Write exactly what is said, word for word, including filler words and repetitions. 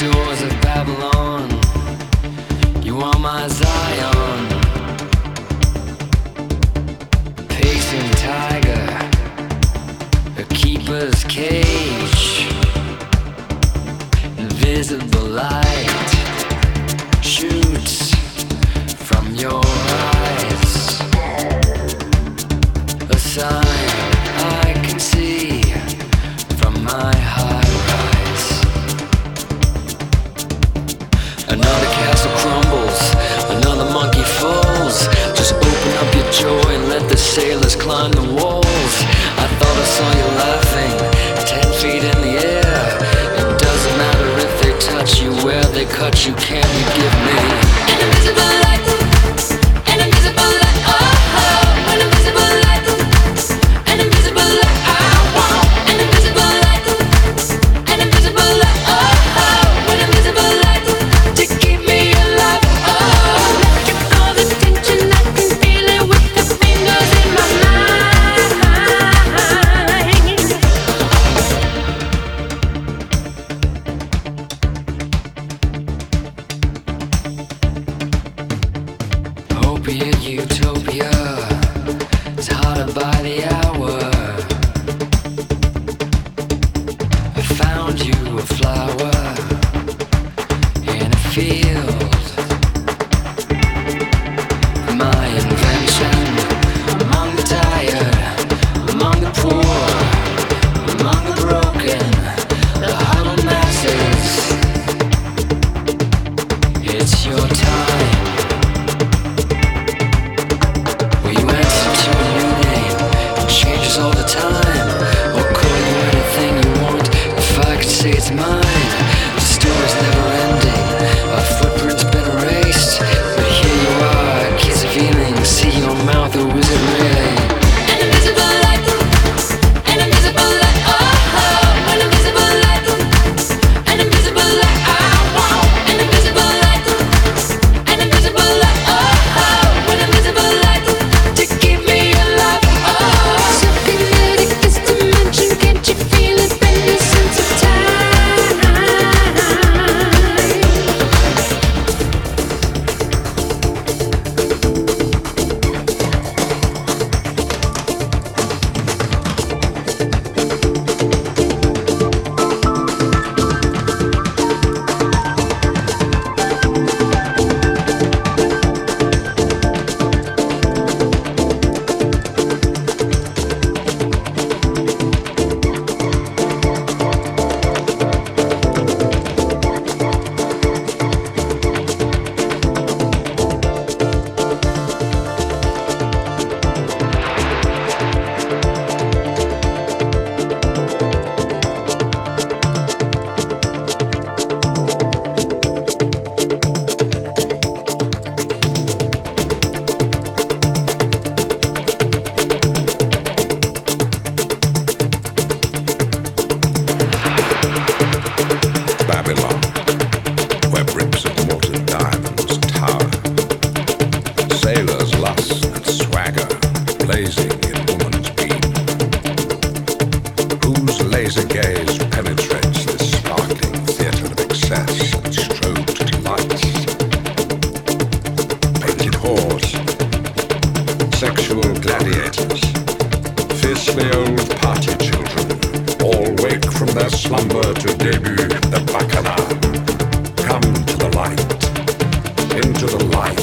doors of Babylon. You are my Zion, pacing tiger, a keeper's cage. Invisible light shoots from your eyes, a sign I can see from my high rise. Another castle crumbles, another monkey falls. Just open up your joy and let the sailors climb the walls. I thought I saw you laughing, ten feet in the air. It doesn't matter if they touch you, where they cut you, can you give me an invisible light? An invisible light, oh, oh, an invisible light. An invisible light, I want an invisible light. An invisible light, oh, oh, an invisible light to keep me alive, oh. Let you know the tension, I can feel it with the fingers in my mind. Opiate utopia, it's harder by the hour. I found you a flower in a field, my invention. Among the tired, among the poor, among the broken, the huddled masses. It's your time. Will you answer to a new name? It changes all the time. I'll call you anything you want if I could say it's mine. The story's never ending, our footprint's been erased, but here you are, kiss feeling, see your mouth, or is it really an invisible light? An invisible light, oh, oh, an invisible light. An invisible light, I want an invisible light. An invisible light, oh, oh, an invisible light to keep me alive, oh. So kinetic, this dimension, can't you feel it? Bring me sense of time. Babylon, where bricks of molten diamonds tower, sailors' lust and swagger blazing in woman's beam. Whose laser gaze penetrates this sparkling theatre of excess and strobed delights? Painted whores, sexual gladiators, fiercely old party children, all wake from their slumber to debut the bacchanal. Come to the light, into the light.